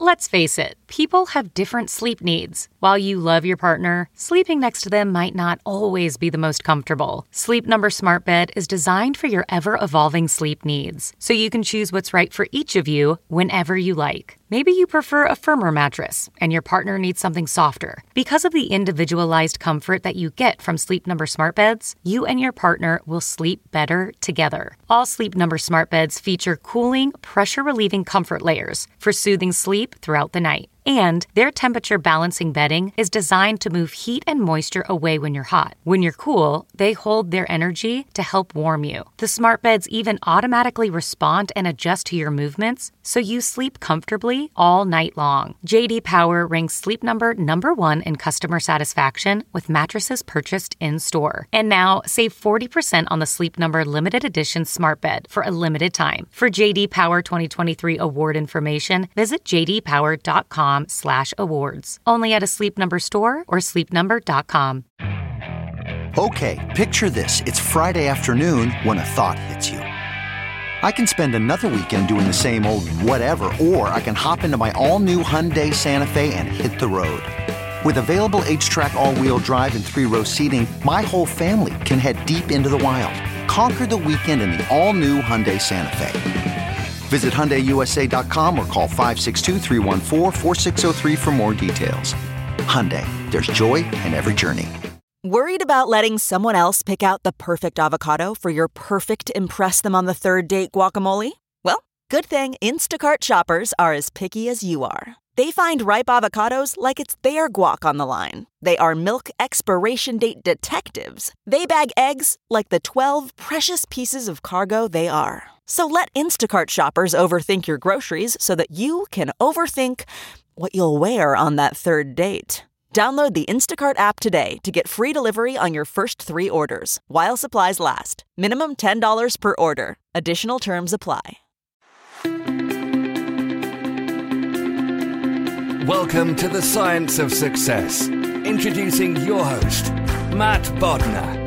Let's face it, people have different sleep needs. While you love your partner, sleeping next to them might not always be the most comfortable. Sleep Number Smart Bed is designed for your ever-evolving sleep needs, so you can choose what's right for each of you whenever you like. Maybe you prefer a firmer mattress, and your partner needs something softer. Because of the individualized comfort that you get from Sleep Number Smart Beds, you and your partner will sleep better together. All Sleep Number Smart Beds feature cooling, pressure-relieving comfort layers for soothing sleep throughout the night. And their temperature balancing bedding is designed to move heat and moisture away when you're hot. When you're cool, they hold their energy to help warm you. The smart beds even automatically respond and adjust to your movements, so you sleep comfortably all night long. J.D. Power ranks Sleep Number #1 in customer satisfaction with mattresses purchased in-store. And now, save 40% on the Sleep Number limited edition smart bed for a limited time. For J.D. Power 2023 award information, visit jdpower.com/awards. Only at a Sleep Number store or sleepnumber.com. Okay, picture this. It's Friday afternoon when a thought hits you. I can spend another weekend doing the same old whatever, or I can hop into my all-new Hyundai Santa Fe and hit the road. With available H-Track all-wheel drive and 3-row seating, my whole family can head deep into the wild. Conquer the weekend in the all-new Hyundai Santa Fe. Visit HyundaiUSA.com or call 562-314-4603 for more details. Hyundai, there's joy in every journey. Worried about letting someone else pick out the perfect avocado for your perfect impress-them-on-the-third-date guacamole? Well, good thing Instacart shoppers are as picky as you are. They find ripe avocados like it's their guac on the line. They are milk expiration date detectives. They bag eggs like the 12 precious pieces of cargo they are. So let Instacart shoppers overthink your groceries so that you can overthink what you'll wear on that third date. Download the Instacart app today to get free delivery on your first 3 orders, while supplies last. Minimum $10 per order. Additional terms apply. Welcome to the Science of Success. Introducing your host, Matt Bodnar.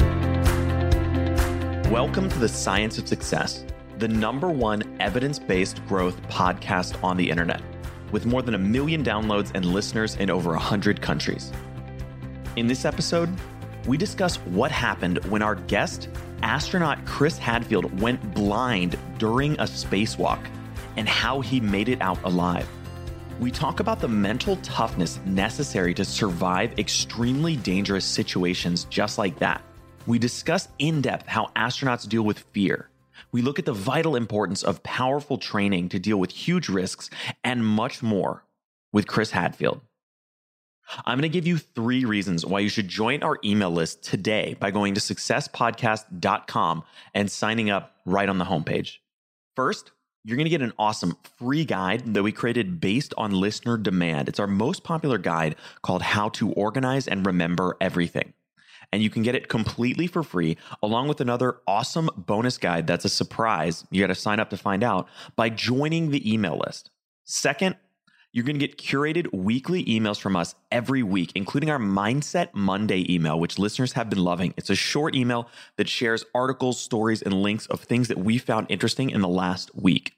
Welcome to the Science of Success, the #1 evidence-based growth podcast on the internet, with more than 1 million downloads and listeners in over 100 countries. In this episode, we discuss what happened when our guest, astronaut Chris Hadfield, went blind during a spacewalk and how he made it out alive. We talk about the mental toughness necessary to survive extremely dangerous situations just like that. We discuss in depth how astronauts deal with fear. We look at the vital importance of powerful training to deal with huge risks and much more with Chris Hadfield. I'm going to give you 3 reasons why you should join our email list today by going to successpodcast.com and signing up right on the homepage. First, you're going to get an awesome free guide that we created based on listener demand. It's our most popular guide called How to Organize and Remember Everything. And you can get it completely for free, along with another awesome bonus guide that's a surprise. You got to sign up to find out by joining the email list. Second, you're going to get curated weekly emails from us every week, including our Mindset Monday email, which listeners have been loving. It's a short email that shares articles, stories, and links of things that we found interesting in the last week.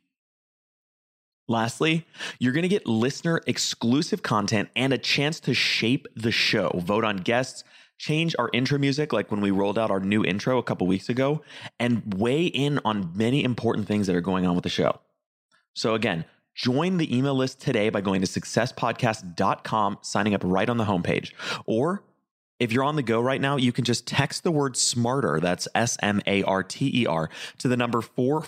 Lastly, you're going to get listener exclusive content and a chance to shape the show, vote on guests, change our intro music like when we rolled out our new intro a couple weeks ago, and weigh in on many important things that are going on with the show. So again, join the email list today by going to successpodcast.com, signing up right on the homepage. Or if you're on the go right now, you can just text the word SMARTER, that's SMARTER, to the number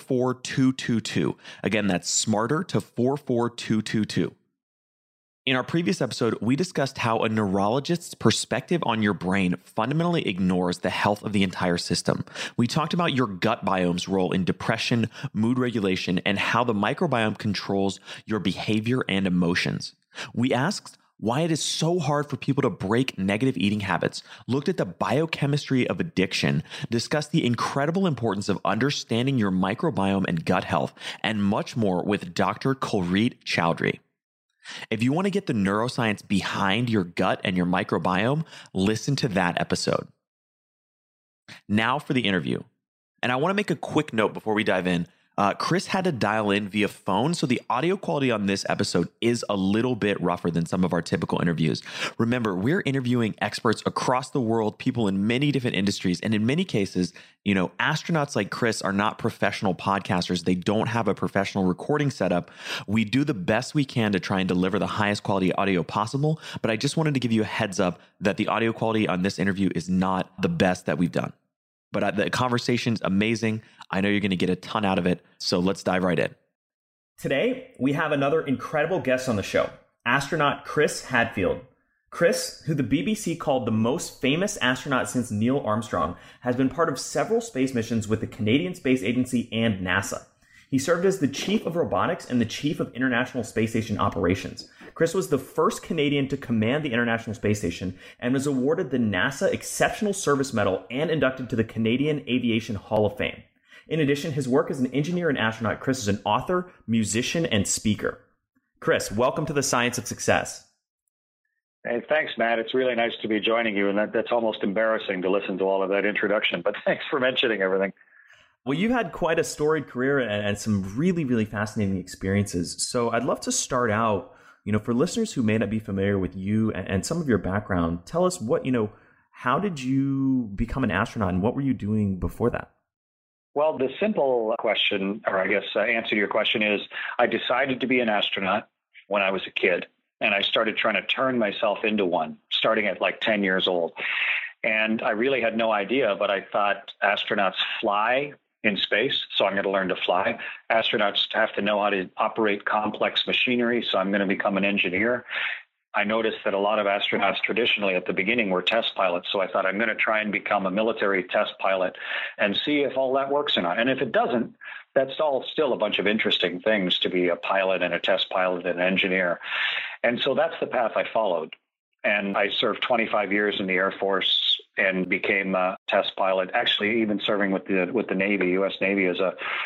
44222. Again, that's SMARTER to 44222. In our previous episode, we discussed how a neurologist's perspective on your brain fundamentally ignores the health of the entire system. We talked about your gut biome's role in depression, mood regulation, and how the microbiome controls your behavior and emotions. We asked why it is so hard for people to break negative eating habits, looked at the biochemistry of addiction, discussed the incredible importance of understanding your microbiome and gut health, and much more with Dr. Kulreet Chowdhury. If you want to get the neuroscience behind your gut and your microbiome, listen to that episode. Now for the interview. And I want to make a quick note before we dive in. Chris had to dial in via phone, so the audio quality on this episode is a little bit rougher than some of our typical interviews. Remember, we're interviewing experts across the world, people in many different industries, and in many cases, astronauts like Chris are not professional podcasters. They don't have a professional recording setup. We do the best we can to try and deliver the highest quality audio possible, but I just wanted to give you a heads up that the audio quality on this interview is not the best that we've done. But the conversation's amazing. I know you're going to get a ton out of it. So let's dive right in. Today, we have another incredible guest on the show, astronaut Chris Hadfield. Chris, who the BBC called the most famous astronaut since Neil Armstrong, has been part of several space missions with the Canadian Space Agency and NASA. He served as the Chief of Robotics and the Chief of International Space Station Operations. Chris was the first Canadian to command the International Space Station and was awarded the NASA Exceptional Service Medal and inducted to the Canadian Aviation Hall of Fame. In addition, his work as an engineer and astronaut, Chris is an author, musician, and speaker. Chris, welcome to the Science of Success. Hey, thanks, Matt. It's really nice to be joining you, and that's almost embarrassing to listen to all of that introduction, but thanks for mentioning everything. Well, you've had quite a storied career and some really, really fascinating experiences. So I'd love to start out, for listeners who may not be familiar with you and some of your background, tell us how did you become an astronaut and what were you doing before that? Well, the simple question, or I guess answer to your question is, I decided to be an astronaut when I was a kid, and I started trying to turn myself into one, starting at like 10 years old. And I really had no idea, but I thought astronauts fly in space, so I'm going to learn to fly. Astronauts have to know how to operate complex machinery, so I'm going to become an engineer. I noticed that a lot of astronauts traditionally at the beginning were test pilots, so I thought I'm going to try and become a military test pilot and see if all that works or not. And if it doesn't, that's all still a bunch of interesting things to be a pilot and a test pilot and an engineer. And so that's the path I followed. And I served 25 years in the Air Force and became a test pilot, actually even serving with the Navy, U.S. Navy as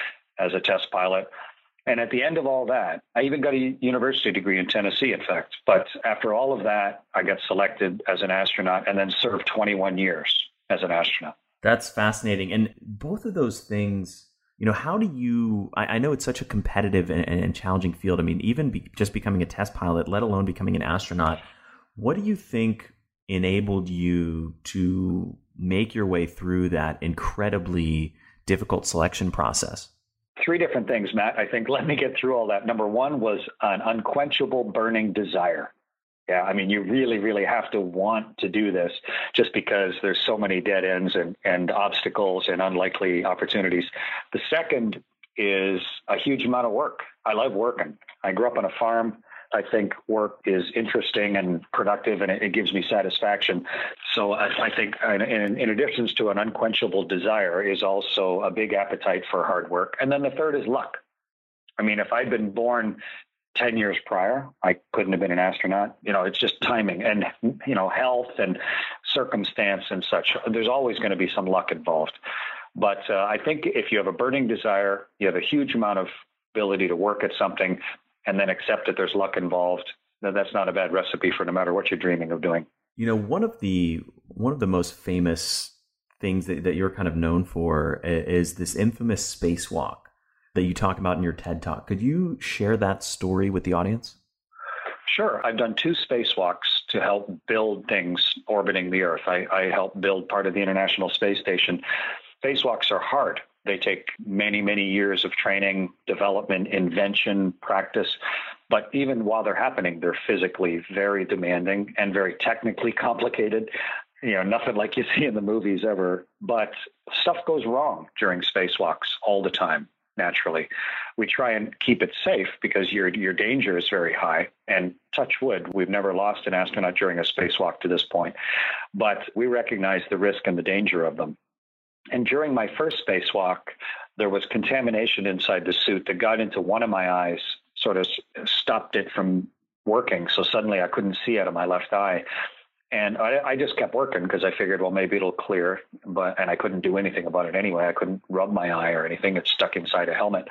a test pilot. And at the end of all that, I even got a university degree in Tennessee, in fact. But after all of that, I got selected as an astronaut and then served 21 years as an astronaut. That's fascinating. And both of those things, how do you, I know it's such a competitive and challenging field. I mean, even just becoming a test pilot, let alone becoming an astronaut, what do you think enabled you to make your way through that incredibly difficult selection process? Three different things, Matt. I think, let me get through all that. Number one was an unquenchable burning desire. Yeah, I mean, you really, really have to want to do this just because there's so many dead ends and obstacles and unlikely opportunities. The second is a huge amount of work. I love working. I grew up on a farm. I think work is interesting and productive, and it gives me satisfaction. So I think in addition to an unquenchable desire is also a big appetite for hard work. And then the third is luck. I mean, if I'd been born 10 years prior, I couldn't have been an astronaut. It's just timing and, health and circumstance and such. There's always going to be some luck involved. But I think if you have a burning desire, you have a huge amount of ability to work at something, and then accept that there's luck involved, that's not a bad recipe for no matter what you're dreaming of doing. One of the most famous things that you're kind of known for is this infamous spacewalk that you talk about in your TED Talk. Could you share that story with the audience? Sure. I've done 2 spacewalks to help build things orbiting the Earth. I helped build part of the International Space Station. Spacewalks are hard. They take many, many years of training, development, invention, practice. But even while they're happening, they're physically very demanding and very technically complicated. Nothing like you see in the movies ever. But stuff goes wrong during spacewalks all the time, naturally. We try and keep it safe because your danger is very high. And touch wood, we've never lost an astronaut during a spacewalk to this point. But we recognize the risk and the danger of them. And during my first spacewalk, there was contamination inside the suit that got into one of my eyes, sort of stopped it from working. So suddenly I couldn't see out of my left eye. And I just kept working because I figured, well, maybe it'll clear. And I couldn't do anything about it anyway. I couldn't rub my eye or anything. It's stuck inside a helmet.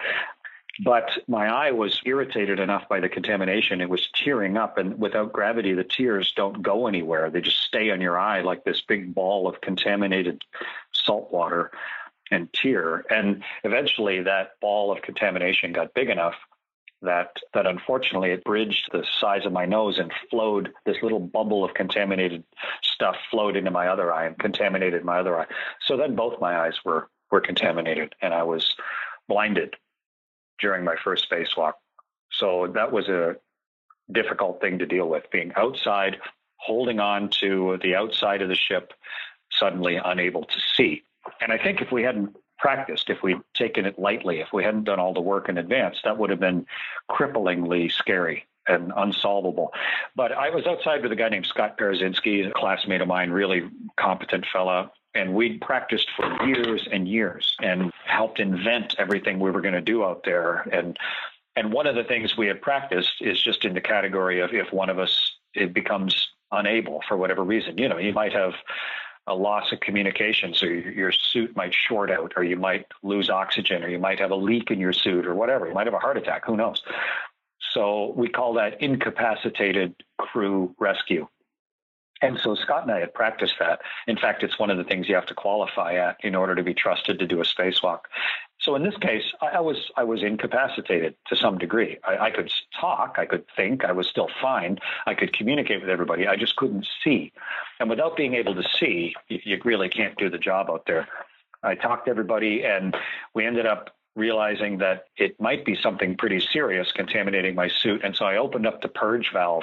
But my eye was irritated enough by the contamination. It was tearing up. And without gravity, the tears don't go anywhere. They just stay on your eye like this big ball of contaminated salt water. and tear. And eventually that ball of contamination got big enough that unfortunately it bridged the size of my nose and flowed. This little bubble of contaminated stuff flowed into my other eye and contaminated my other eye. So then both my eyes were contaminated, and I was blinded during my first spacewalk. So that was a difficult thing to deal with, being outside, holding on to the outside of the ship, suddenly unable to see. And I think if we hadn't practiced, if we'd taken it lightly, if we hadn't done all the work in advance, that would have been cripplingly scary and unsolvable. But I was outside with a guy named Scott Parazynski, a classmate of mine, really competent fella. And we'd practiced for years and years and helped invent everything we were going to do out there. And one of the things we had practiced is just in the category of if one of us it becomes unable for whatever reason. You know, you might have a loss of communication, so your suit might short out, or you might lose oxygen, or you might have a leak in your suit, or whatever. You might have a heart attack. Who knows? So we call that incapacitated crew rescue. And so Scott and I had practiced that. In fact, it's one of the things you have to qualify at in order to be trusted to do a spacewalk. So in this case, I was incapacitated to some degree. I could talk, I could think, I was still fine. I could communicate with everybody. I just couldn't see. And without being able to see, you really can't do the job out there. I talked to everybody, and we ended up realizing that it might be something pretty serious contaminating my suit. And so I opened up the purge valve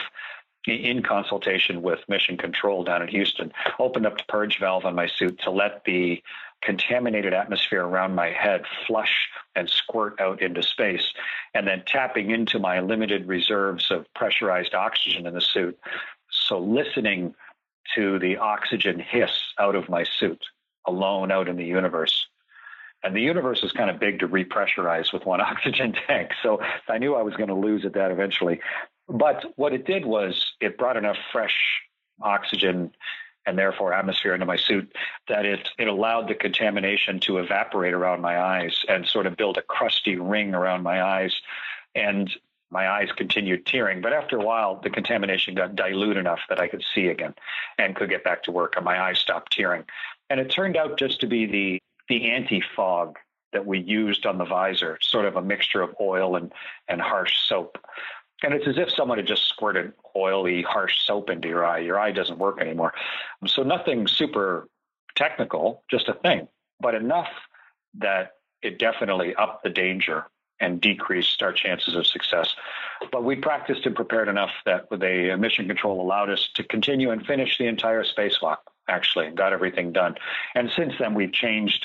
in consultation with Mission Control down in Houston, opened up the purge valve on my suit to let the contaminated atmosphere around my head flush and squirt out into space, and then tapping into my limited reserves of pressurized oxygen in the suit. So listening to the oxygen hiss out of my suit, alone out in the universe. And the universe is kind of big to repressurize with one oxygen tank. So I knew I was going to lose at that eventually. But what it did was it brought enough fresh oxygen and therefore atmosphere into my suit that it allowed the contamination to evaporate around my eyes and sort of build a crusty ring around my eyes. And my eyes continued tearing. But after a while, the contamination got dilute enough that I could see again and could get back to work, and my eyes stopped tearing. And it turned out just to be the anti-fog that we used on the visor, sort of a mixture of oil and harsh soap. And it's as if someone had just squirted oily, harsh soap into your eye. Your eye doesn't work anymore. So nothing super technical, just a thing, but enough that it definitely upped the danger and decreased our chances of success. But we practiced and prepared enough that the Mission Control allowed us to continue and finish the entire spacewalk, actually, and got everything done. And since then, we've changed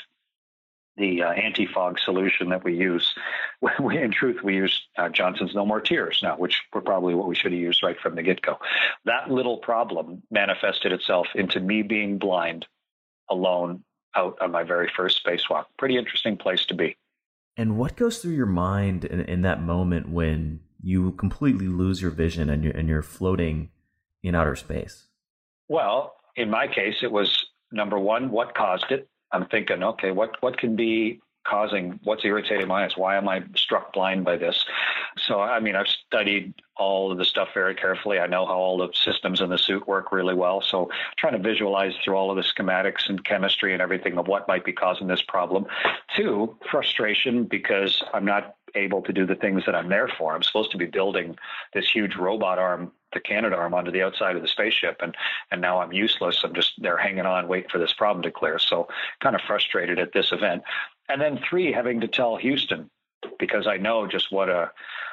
the anti-fog solution that we use. In truth, we use Johnson's No More Tears now, which were probably what we should have used right from the get-go. That little problem manifested itself into me being blind, alone, out on my very first spacewalk. Pretty interesting place to be. And what goes through your mind in that moment when you completely lose your vision and you're floating in outer space? Well, in my case, it was, number one, what caused it? I'm thinking, okay, what can be causing, what's irritating my eyes? Why am I struck blind by this? So, I mean, I've studied all of the stuff very carefully. I know how all the systems in the suit work really well. So trying to visualize through all of the schematics and chemistry and everything of what might be causing this problem. Two, frustration because I'm not able to do the things that I'm there for. I'm supposed to be building this huge robot arm, the Canadarm, onto the outside of the spaceship, and now I'm useless. I'm just there hanging on, waiting for this problem to clear. So kind of frustrated at this event. And then three, having to tell Houston, because I know just what a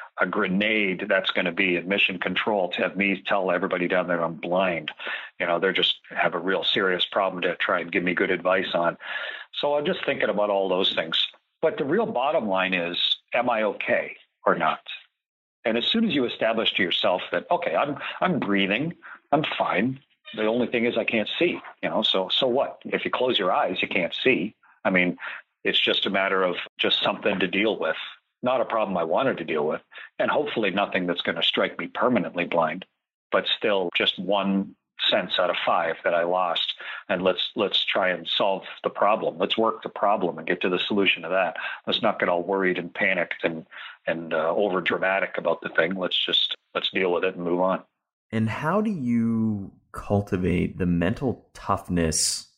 grenade that's going to be in Mission Control to have me tell everybody down there I'm blind. You know, they're just have a real serious problem to try and give me good advice on. So I'm just thinking about all those things. But the real bottom line is, am I okay or not? And as soon as you establish to yourself that, okay, I'm breathing, I'm fine. The only thing is I can't see, you know, so what? If you close your eyes, you can't see. I mean, it's just a matter of just something to deal with, not a problem I wanted to deal with, and hopefully nothing that's going to strike me permanently blind, but still just one sense out of five that I lost. And let's try and solve the problem. Let's work the problem and get to the solution to that. Let's not get all worried and panicked and over dramatic about the thing. Let's deal with it and move on. And how do you cultivate the mental toughness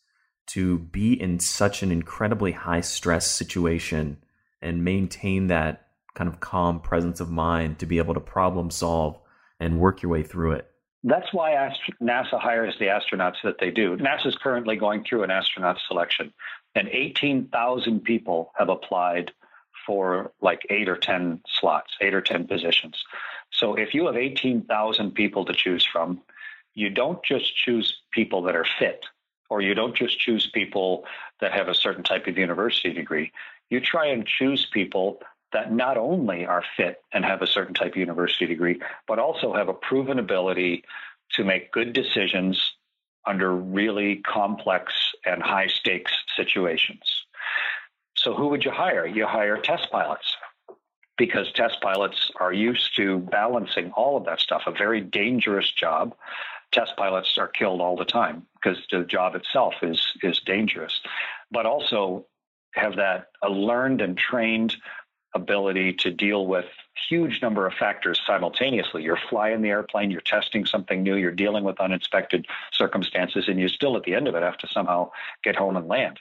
to be in such an incredibly high stress situation and maintain that kind of calm presence of mind to be able to problem solve and work your way through it? That's why NASA hires the astronauts that they do. NASA is currently going through an astronaut selection, and 18,000 people have applied for like 8 or 10 slots, 8 or 10 positions. So if you have 18,000 people to choose from, you don't just choose people that are fit, or you don't just choose people that have a certain type of university degree. You try and choose people that not only are fit and have a certain type of university degree, but also have a proven ability to make good decisions under really complex and high stakes situations. So who would you hire? You hire test pilots, because test pilots are used to balancing all of that stuff, a very dangerous job. Test pilots are killed all the time because the job itself is dangerous, but also have that a learned and trained ability to deal with huge number of factors simultaneously. You're flying the airplane, you're testing something new, you're dealing with unexpected circumstances, and you still at the end of it have to somehow get home and land.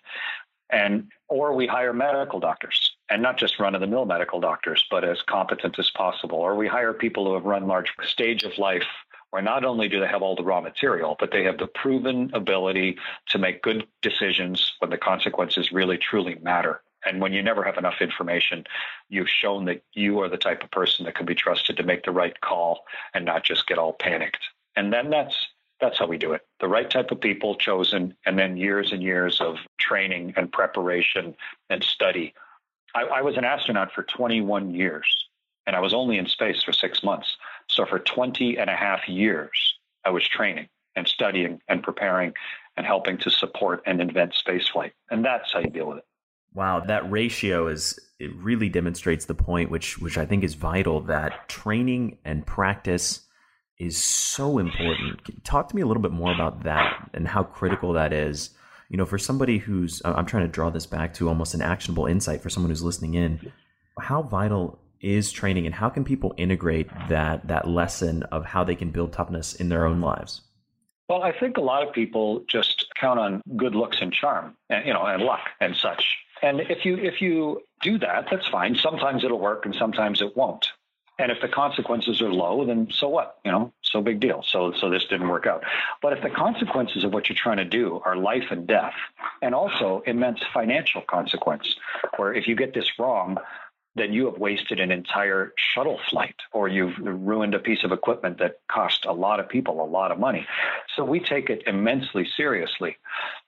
Or we hire medical doctors, and not just run-of-the-mill medical doctors, but as competent as possible. Or we hire people who have run large stage of life where not only do they have all the raw material, but they have the proven ability to make good decisions when the consequences really, truly matter. And when you never have enough information, you've shown that you are the type of person that can be trusted to make the right call and not just get all panicked. And then that's how we do it. The right type of people chosen, and then years and years of training and preparation and study. I was an astronaut for 21 years, and I was only in space for 6 months. So for 20 and a half years, I was training and studying and preparing and helping to support and invent spaceflight. And that's how you deal with it. Wow, that ratio it really demonstrates the point, which I think is vital, that training and practice is so important. Talk to me a little bit more about that and how critical that is. You know, for somebody I'm trying to draw this back to almost an actionable insight for someone who's listening in. How vital is training, and how can people integrate that lesson of how they can build toughness in their own lives? Well, I think a lot of people just count on good looks and charm, and luck and such. And if you do that, that's fine. Sometimes it'll work and sometimes it won't. And if the consequences are low, then so what? So big deal. So this didn't work out. But if the consequences of what you're trying to do are life and death, and also immense financial consequence, where if you get this wrong, then you have wasted an entire shuttle flight, or you've ruined a piece of equipment that cost a lot of people a lot of money. So we take it immensely seriously.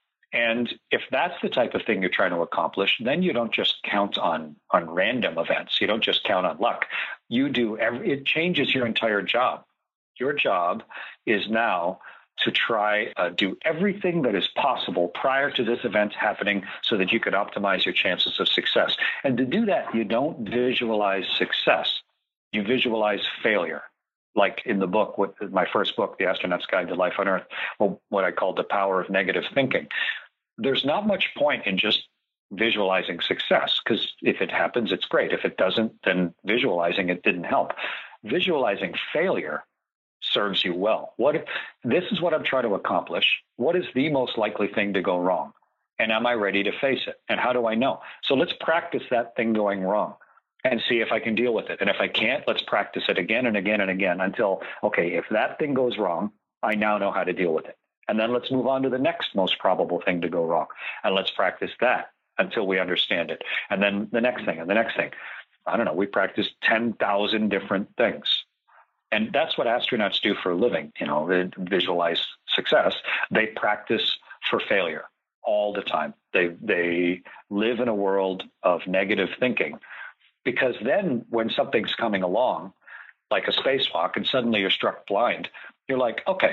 And if that's the type of thing you're trying to accomplish, then you don't just count on random events. You don't just count on luck. You do it changes your entire job. Your job is now to try do everything that is possible prior to this event happening so that you could optimize your chances of success. And to do that, you don't visualize success. You visualize failure. Like in the book, my first book, The Astronaut's Guide to Life on Earth, what I call the power of negative thinking. There's not much point in just visualizing success, because if it happens, it's great. If it doesn't, then visualizing it didn't help. Visualizing failure serves you well. This is what I'm trying to accomplish. What is the most likely thing to go wrong? And am I ready to face it? And how do I know? So let's practice that thing going wrong and see if I can deal with it. And if I can't, let's practice it again and again and again until, okay, if that thing goes wrong, I now know how to deal with it. And then let's move on to the next most probable thing to go wrong. And let's practice that until we understand it. And then the next thing and the next thing. I don't know, we practice 10,000 different things. And that's what astronauts do for a living. They visualize success. They practice for failure all the time. They live in a world of negative thinking, because then when something's coming along, like a spacewalk, and suddenly you're struck blind, you're like, okay,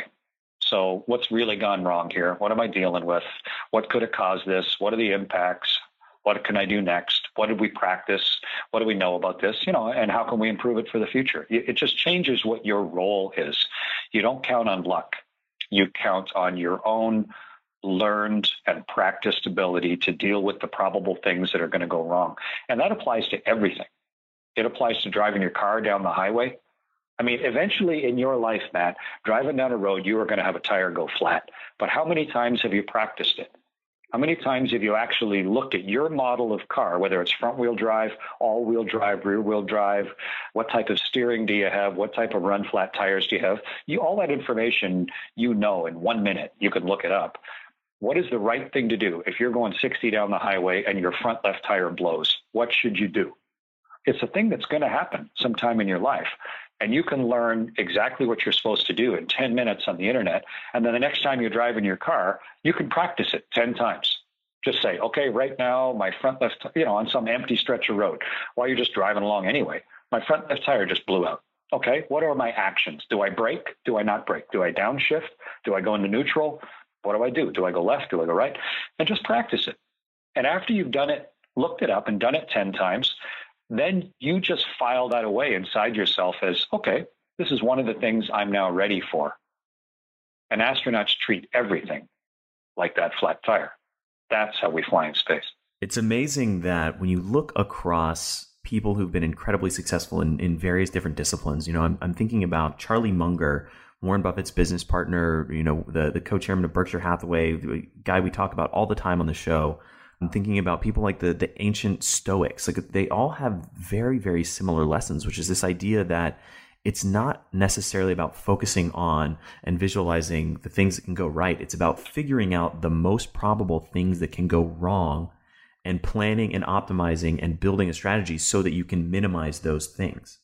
so what's really gone wrong here? What am I dealing with? What could have caused this? What are the impacts? What can I do next? What did we practice? What do we know about this? And how can we improve it for the future? It just changes what your role is. You don't count on luck. You count on your own learned and practiced ability to deal with the probable things that are going to go wrong. And that applies to everything. It applies to driving your car down the highway. I mean, eventually in your life, Matt, driving down a road, you are going to have a tire go flat. But how many times have you practiced it? How many times have you actually looked at your model of car, whether it's front-wheel drive, all-wheel drive, rear-wheel drive, what type of steering do you have, what type of run-flat tires do you have? All that information in 1 minute, you can look it up. What is the right thing to do if you're going 60 down the highway and your front left tire blows? What should you do? It's a thing that's going to happen sometime in your life. And you can learn exactly what you're supposed to do in 10 minutes on the internet. And then the next time you're driving your car, you can practice it 10 times. Just say, okay, right now, my front left, on some empty stretch of road, while you're just driving along anyway, my front left tire just blew out. Okay, what are my actions? Do I brake? Do I not brake? Do I downshift? Do I go into neutral? What do I do? Do I go left? Do I go right? And just practice it. And after you've done it, looked it up and done it 10 times, then you just file that away inside yourself as, okay, this is one of the things I'm now ready for. And astronauts treat everything like that flat tire. That's how we fly in space. It's amazing that when you look across people who've been incredibly successful in various different disciplines, I'm thinking about Charlie Munger, Warren Buffett's business partner, the co-chairman of Berkshire Hathaway, the guy we talk about all the time on the show. I'm thinking about people like the ancient Stoics. Like, they all have very, very similar lessons, which is this idea that it's not necessarily about focusing on and visualizing the things that can go right. It's about figuring out the most probable things that can go wrong and planning and optimizing and building a strategy so that you can minimize those things.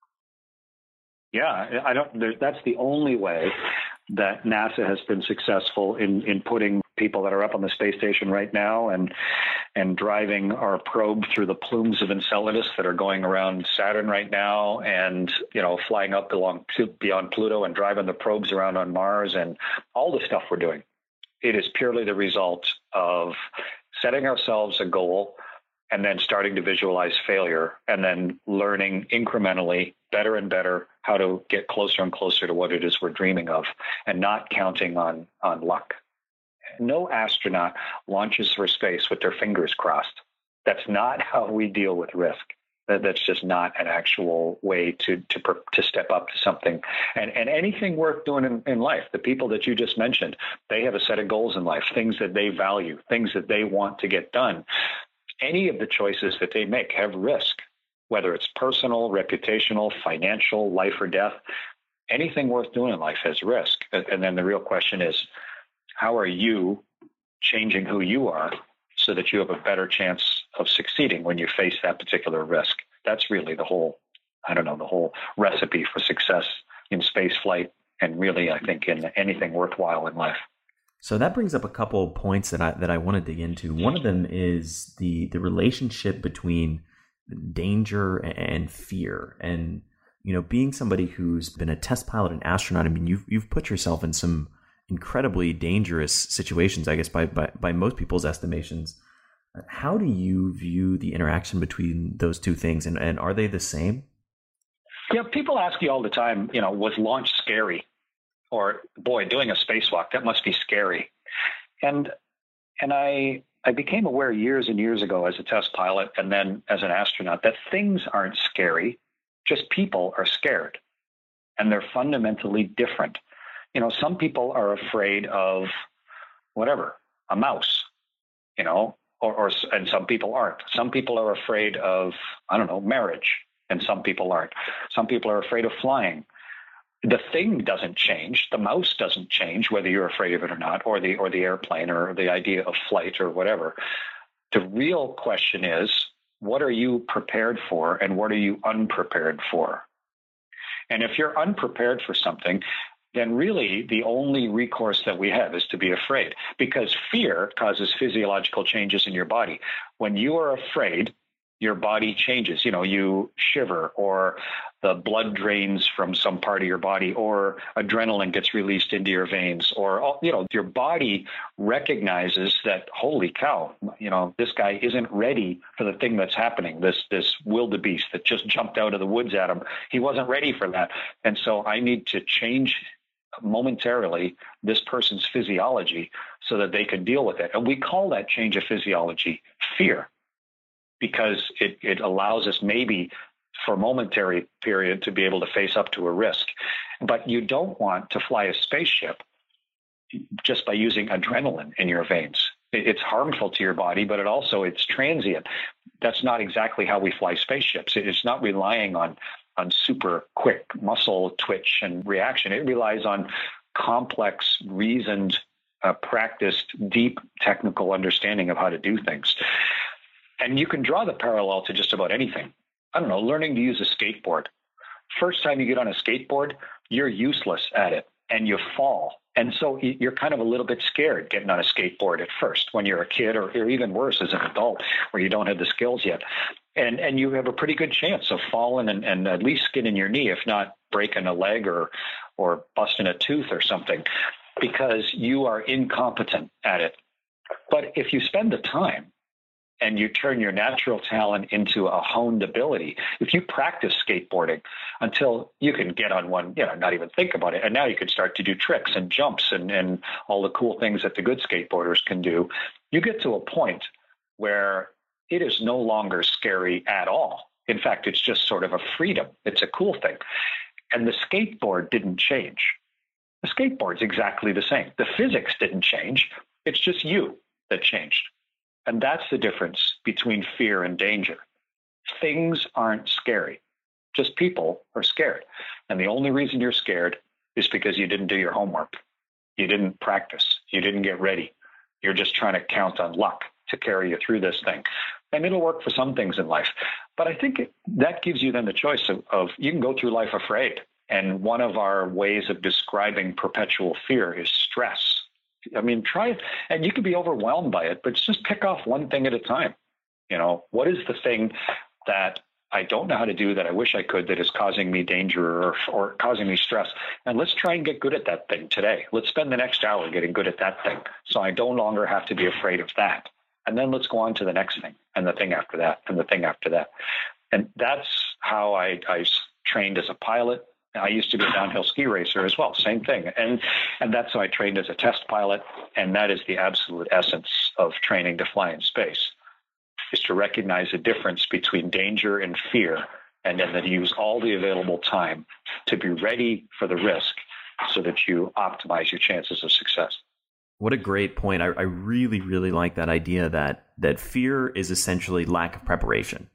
Yeah, that's the only way that NASA has been successful in putting people that are up on the space station right now and driving our probe through the plumes of Enceladus that are going around Saturn right now, and flying up beyond Pluto and driving the probes around on Mars, and all the stuff we're doing. It is purely the result of setting ourselves a goal and then starting to visualize failure, and then learning incrementally, better and better, how to get closer and closer to what it is we're dreaming of, and not counting on luck. No astronaut launches for space with their fingers crossed. That's not how we deal with risk. That's just not an actual way to step up to something. And anything worth doing in life, the people that you just mentioned, they have a set of goals in life, things that they value, things that they want to get done. Any of the choices that they make have risk, whether it's personal, reputational, financial, life or death. Anything worth doing in life has risk. And then the real question is, how are you changing who you are so that you have a better chance of succeeding when you face that particular risk? That's really the whole recipe for success in space flight, and really, I think, in anything worthwhile in life. So that brings up a couple of points that I want to dig into. One of them is the relationship between danger and fear. And, being somebody who's been a test pilot and astronaut, I mean, you've put yourself in some incredibly dangerous situations, I guess, by most people's estimations. How do you view the interaction between those two things, and are they the same? Yeah, people ask you all the time, was launch scary? Or, boy, doing a spacewalk, that must be scary. And I became aware years and years ago as a test pilot and then as an astronaut that things aren't scary, just people are scared. And they're fundamentally different. Some people are afraid of whatever, a mouse, and some people aren't. Some people are afraid of, marriage, and some people aren't. Some people are afraid of flying. The thing doesn't change. The mouse doesn't change, whether you're afraid of it or not, or the airplane, or the idea of flight, or whatever. The real question is, what are you prepared for, and what are you unprepared for? And if you're unprepared for something, then really the only recourse that we have is to be afraid, because fear causes physiological changes in your body. When you are afraid, your body changes. You shiver, or the blood drains from some part of your body, or adrenaline gets released into your veins, or, your body recognizes that, holy cow, this guy isn't ready for the thing that's happening. This wildebeest that just jumped out of the woods at him. He wasn't ready for that. And so I need to change momentarily this person's physiology so that they can deal with it. And we call that change of physiology fear, because it allows us maybe for a momentary period to be able to face up to a risk. But you don't want to fly a spaceship just by using adrenaline in your veins. It's harmful to your body, but it's transient. That's not exactly how we fly spaceships. It's not relying on super quick muscle twitch and reaction. It relies on complex, reasoned, practiced, deep technical understanding of how to do things. And you can draw the parallel to just about anything. I don't know, learning to use a skateboard. First time you get on a skateboard, you're useless at it and you fall. And so you're kind of a little bit scared getting on a skateboard at first when you're a kid, or even worse as an adult where you don't have the skills yet. And you have a pretty good chance of falling and at least skinning your knee, if not breaking a leg or busting a tooth or something, because you are incompetent at it. But if you spend the time and you turn your natural talent into a honed ability, if you practice skateboarding until you can get on one, not even think about it, and now you can start to do tricks and jumps and all the cool things that the good skateboarders can do, you get to a point where it is no longer scary at all. In fact, it's just sort of a freedom. It's a cool thing. And the skateboard didn't change. The skateboard's exactly the same. The physics didn't change. It's just you that changed. And that's the difference between fear and danger. Things aren't scary. Just people are scared. And the only reason you're scared is because you didn't do your homework. You didn't practice. You didn't get ready. You're just trying to count on luck to carry you through this thing. And it'll work for some things in life. But I think that gives you then the choice of you can go through life afraid. And one of our ways of describing perpetual fear is stress. I mean, try it, and you can be overwhelmed by it, but just pick off one thing at a time. What is the thing that I don't know how to do that I wish I could that is causing me danger or causing me stress? And let's try and get good at that thing today. Let's spend the next hour getting good at that thing so I no longer have to be afraid of that. And then let's go on to the next thing and the thing after that and the thing after that. And that's how I trained as a pilot. I used to be a downhill ski racer as well, same thing. And that's how I trained as a test pilot. And that is the absolute essence of training to fly in space, is to recognize the difference between danger and fear, and then use all the available time to be ready for the risk so that you optimize your chances of success. What a great point. I really, really like that idea that fear is essentially lack of preparation.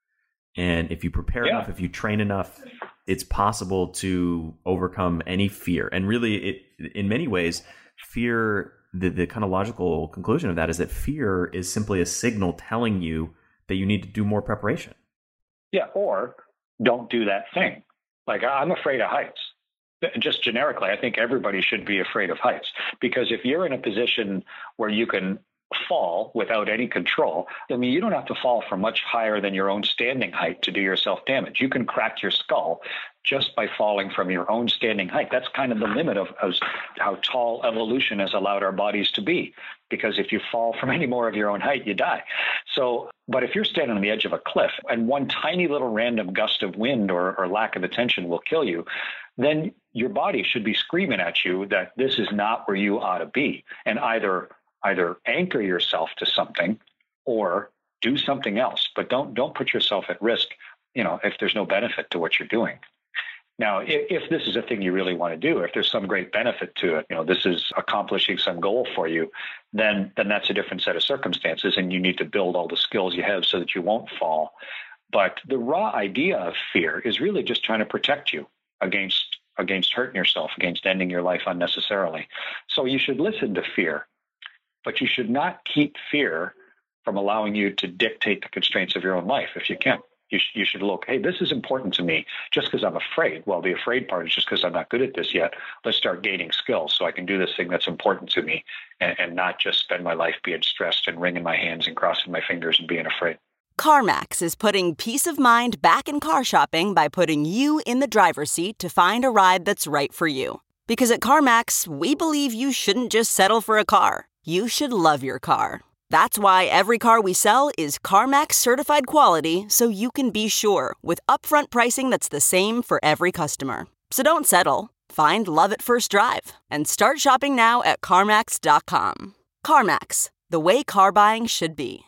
And if you prepare enough, if you train enough, it's possible to overcome any fear. And really, in many ways, fear, the kind of logical conclusion of that is that fear is simply a signal telling you that you need to do more preparation. Yeah, or don't do that thing. Like, I'm afraid of heights. Just generically, I think everybody should be afraid of heights, because if you're in a position where you can fall without any control, I mean, you don't have to fall from much higher than your own standing height to do yourself damage. You can crack your skull just by falling from your own standing height. That's kind of the limit of how tall evolution has allowed our bodies to be, because if you fall from any more of your own height, you die. So, but if you're standing on the edge of a cliff and one tiny little random gust of wind or lack of attention will kill you, then your body should be screaming at you that this is not where you ought to be, and either anchor yourself to something or do something else, but don't put yourself at risk, if there's no benefit to what you're doing. Now, if this is a thing you really want to do, if there's some great benefit to it, this is accomplishing some goal for you, then that's a different set of circumstances, and you need to build all the skills you have so that you won't fall. But the raw idea of fear is really just trying to protect you against hurting yourself, against ending your life unnecessarily. So you should listen to fear, but you should not keep fear from allowing you to dictate the constraints of your own life if you can. You should look, hey, this is important to me just because I'm afraid. Well, the afraid part is just because I'm not good at this yet. Let's start gaining skills so I can do this thing that's important to me and not just spend my life being stressed and wringing my hands and crossing my fingers and being afraid. CarMax is putting peace of mind back in car shopping by putting you in the driver's seat to find a ride that's right for you. Because at CarMax, we believe you shouldn't just settle for a car. You should love your car. That's why every car we sell is CarMax certified quality, so you can be sure with upfront pricing that's the same for every customer. So don't settle. Find love at first drive and start shopping now at CarMax.com. CarMax, the way car buying should be.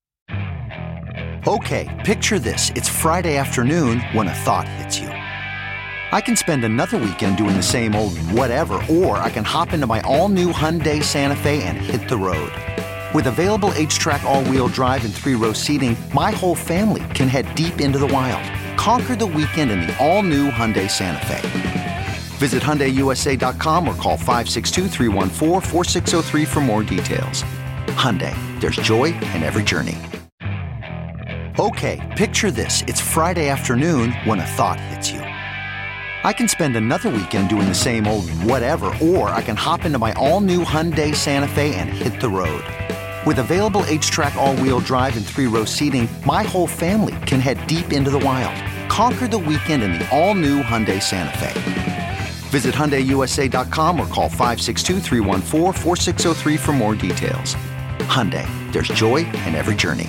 Okay, picture this. It's Friday afternoon when a thought hits you. I can spend another weekend doing the same old whatever, or I can hop into my all-new Hyundai Santa Fe and hit the road. With available H-Track all-wheel drive and 3-row seating, my whole family can head deep into the wild. Conquer the weekend in the all-new Hyundai Santa Fe. Visit HyundaiUSA.com or call 562-314-4603 for more details. Hyundai, there's joy in every journey. Okay, picture this. It's Friday afternoon when a thought hits you. I can spend another weekend doing the same old whatever, or I can hop into my all-new Hyundai Santa Fe and hit the road. With available H-Track all-wheel drive and 3-row seating, my whole family can head deep into the wild. Conquer the weekend in the all-new Hyundai Santa Fe. Visit HyundaiUSA.com or call 562-314-4603 for more details. Hyundai, there's joy in every journey.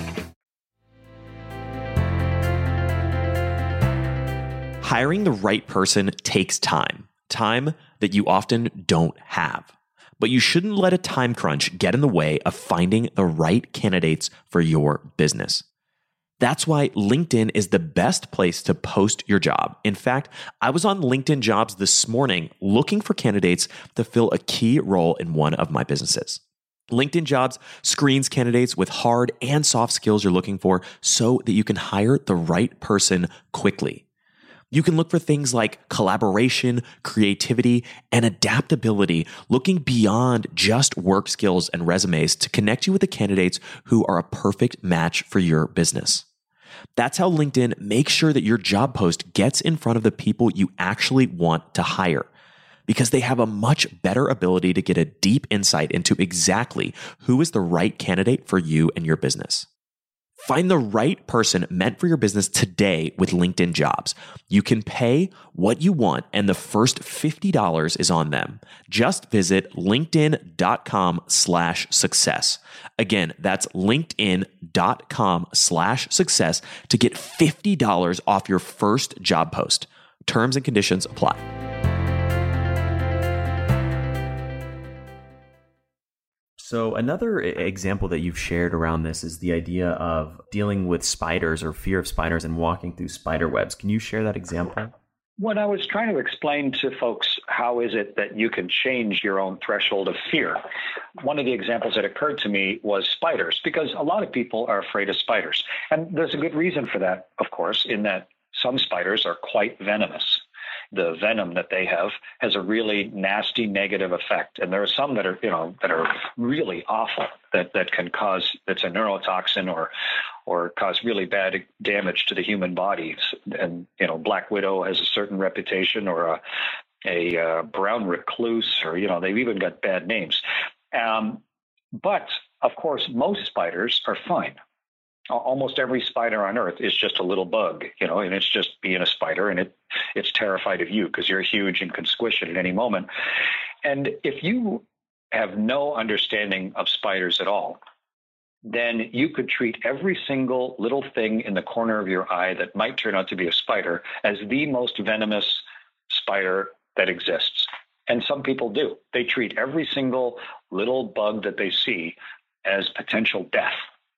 Hiring the right person takes time that you often don't have. But you shouldn't let a time crunch get in the way of finding the right candidates for your business. That's why LinkedIn is the best place to post your job. In fact, I was on LinkedIn Jobs this morning looking for candidates to fill a key role in one of my businesses. LinkedIn Jobs screens candidates with hard and soft skills you're looking for so that you can hire the right person quickly. You can look for things like collaboration, creativity, and adaptability, looking beyond just work skills and resumes to connect you with the candidates who are a perfect match for your business. That's how LinkedIn makes sure that your job post gets in front of the people you actually want to hire, because they have a much better ability to get a deep insight into exactly who is the right candidate for you and your business. Find the right person meant for your business today with LinkedIn Jobs. You can pay what you want, and the first $50 is on them. Just visit linkedin.com/success. Again, that's linkedin.com/success to get $50 off your first job post. Terms and conditions apply. So another example that you've shared around this is the idea of dealing with spiders or fear of spiders and walking through spider webs. Can you share that example? When I was trying to explain to folks how is it that you can change your own threshold of fear, one of the examples that occurred to me was spiders, because a lot of people are afraid of spiders. And there's a good reason for that, of course, in that some spiders are quite venomous. The venom that they have has a really nasty negative effect. And there are some that are, that are really awful, that can cause, that's a neurotoxin or cause really bad damage to the human body. And, Black Widow has a certain reputation, or a brown recluse, or, they've even got bad names. But of course, most spiders are fine. Almost every spider on Earth is just a little bug, and it's just being a spider, and it's terrified of you because you're huge and can squish it at any moment. And if you have no understanding of spiders at all, then you could treat every single little thing in the corner of your eye that might turn out to be a spider as the most venomous spider that exists. And some people do. They treat every single little bug that they see as potential death.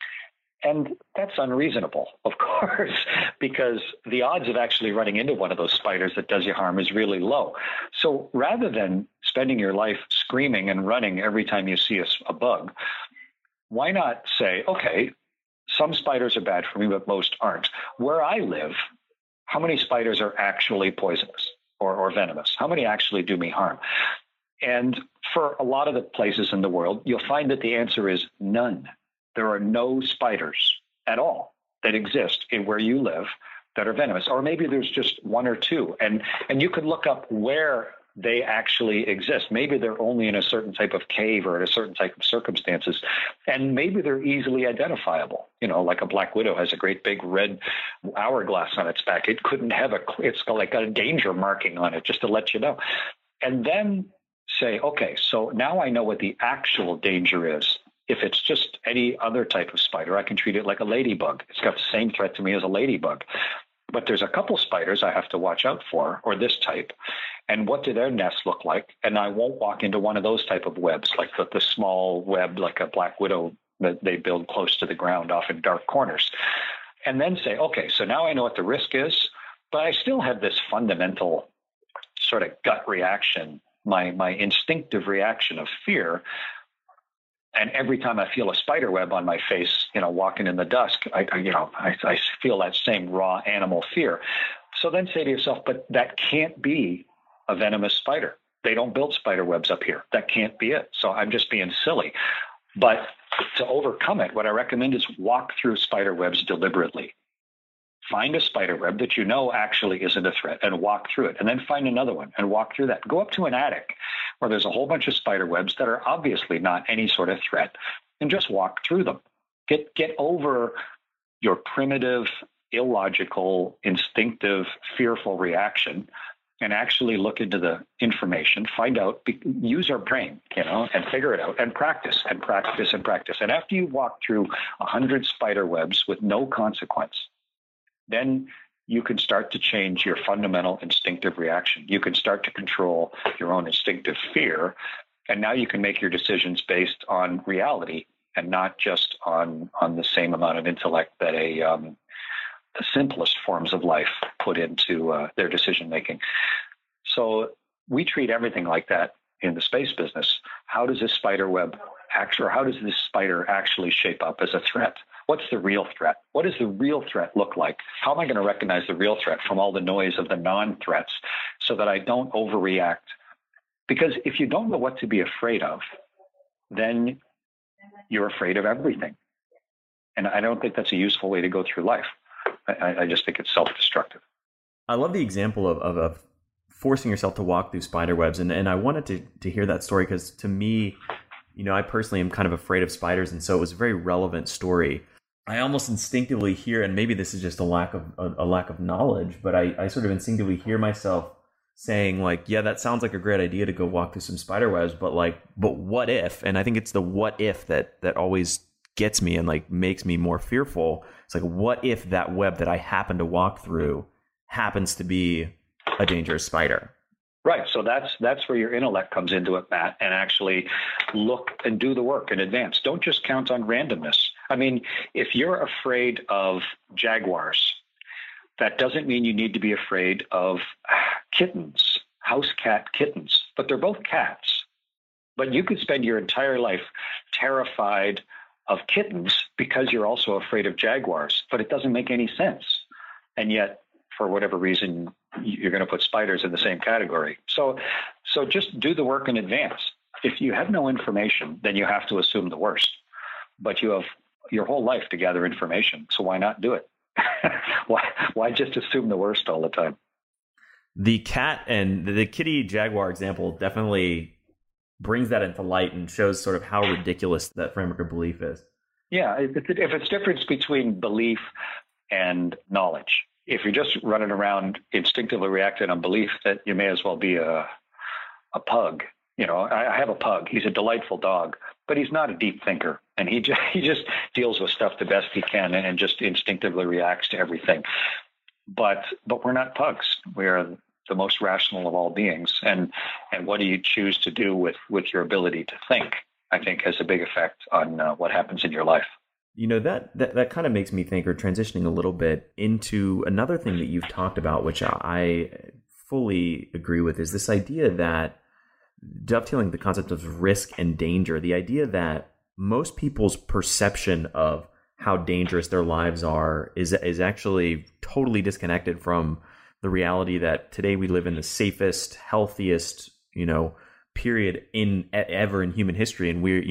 And that's unreasonable, of course, because the odds of actually running into one of those spiders that does you harm is really low. So rather than spending your life screaming and running every time you see a bug, why not say, okay, some spiders are bad for me, but most aren't. Where I live, how many spiders are actually poisonous or venomous? How many actually do me harm? And for a lot of the places in the world, you'll find that the answer is none. There are no spiders at all that exist in where you live that are venomous, or maybe there's just one or two. And you could look up where they actually exist. Maybe they're only in a certain type of cave or in a certain type of circumstances, and maybe they're easily identifiable. Like a Black Widow has a great big red hourglass on its back. It couldn't have it's like got a danger marking on it just to let you know. And then say, okay, so now I know what the actual danger is. If it's just any other type of spider, I can treat it like a ladybug. It's got the same threat to me as a ladybug. But there's a couple spiders I have to watch out for, or this type. And what do their nests look like? And I won't walk into one of those type of webs, like the small web, like a Black Widow that they build close to the ground, off in dark corners. And then say, okay, so now I know what the risk is, but I still have this fundamental sort of gut reaction, my instinctive reaction of fear. And every time I feel a spider web on my face, walking in the dusk, I feel that same raw animal fear. So then say to yourself, but that can't be a venomous spider. They don't build spider webs up here. That can't be it. So I'm just being silly. But to overcome it, what I recommend is walk through spider webs deliberately. Find a spider web that you know actually isn't a threat and walk through it. And then find another one and walk through that. Go up to an attic where there's a whole bunch of spider webs that are obviously not any sort of threat and just walk through them. Get over your primitive, illogical, instinctive, fearful reaction and actually look into the information, find out, use our brain, and figure it out and practice and practice and practice. And after you walk through 100 spider webs with no consequence, then you can start to change your fundamental instinctive reaction. You can start to control your own instinctive fear. And now you can make your decisions based on reality and not just on the same amount of intellect that the simplest forms of life put into their decision making. So we treat everything like that in the space business. How does this spider web how does this spider actually shape up as a threat? What's the real threat? What does the real threat look like? How am I going to recognize the real threat from all the noise of the non-threats so that I don't overreact? Because if you don't know what to be afraid of, then you're afraid of everything. And I don't think that's a useful way to go through life. I just think it's self-destructive. I love the example of forcing yourself to walk through spider webs. And I wanted to hear that story because to me, I personally am kind of afraid of spiders. And so it was a very relevant story. I almost instinctively hear, and maybe this is just a lack of knowledge, but I sort of instinctively hear myself saying like, yeah, that sounds like a great idea to go walk through some spider webs, but what if? And I think it's the what if that always gets me and like makes me more fearful. It's like, what if that web that I happen to walk through happens to be a dangerous spider? Right. So that's where your intellect comes into it, Matt, and actually look and do the work in advance. Don't just count on randomness. I mean, if you're afraid of jaguars, that doesn't mean you need to be afraid of kittens, house cat kittens, but they're both cats. But you could spend your entire life terrified of kittens because you're also afraid of jaguars, but it doesn't make any sense. And yet, for whatever reason, you're going to put spiders in the same category. So just do the work in advance. If you have no information, then you have to assume the worst. But you have your whole life to gather information, so why not do it? Why just assume the worst all the time? The cat and the kitty jaguar example definitely brings that into light and shows sort of how ridiculous that framework of belief is. Yeah, if it's difference between belief and knowledge. If you're just running around instinctively reacting on belief, that you may as well be a pug. I have a pug. He's a delightful dog, but he's not a deep thinker. And he just deals with stuff the best he can and just instinctively reacts to everything. But we're not pugs. We are the most rational of all beings. And what do you choose to do with your ability to think, I think, has a big effect on what happens in your life. That kind of makes me think, or transitioning a little bit into another thing that you've talked about, which I fully agree with, is this idea that, dovetailing the concept of risk and danger, the idea that most people's perception of how dangerous their lives are is actually totally disconnected from the reality that today we live in the safest, healthiest, period ever in human history, and we're,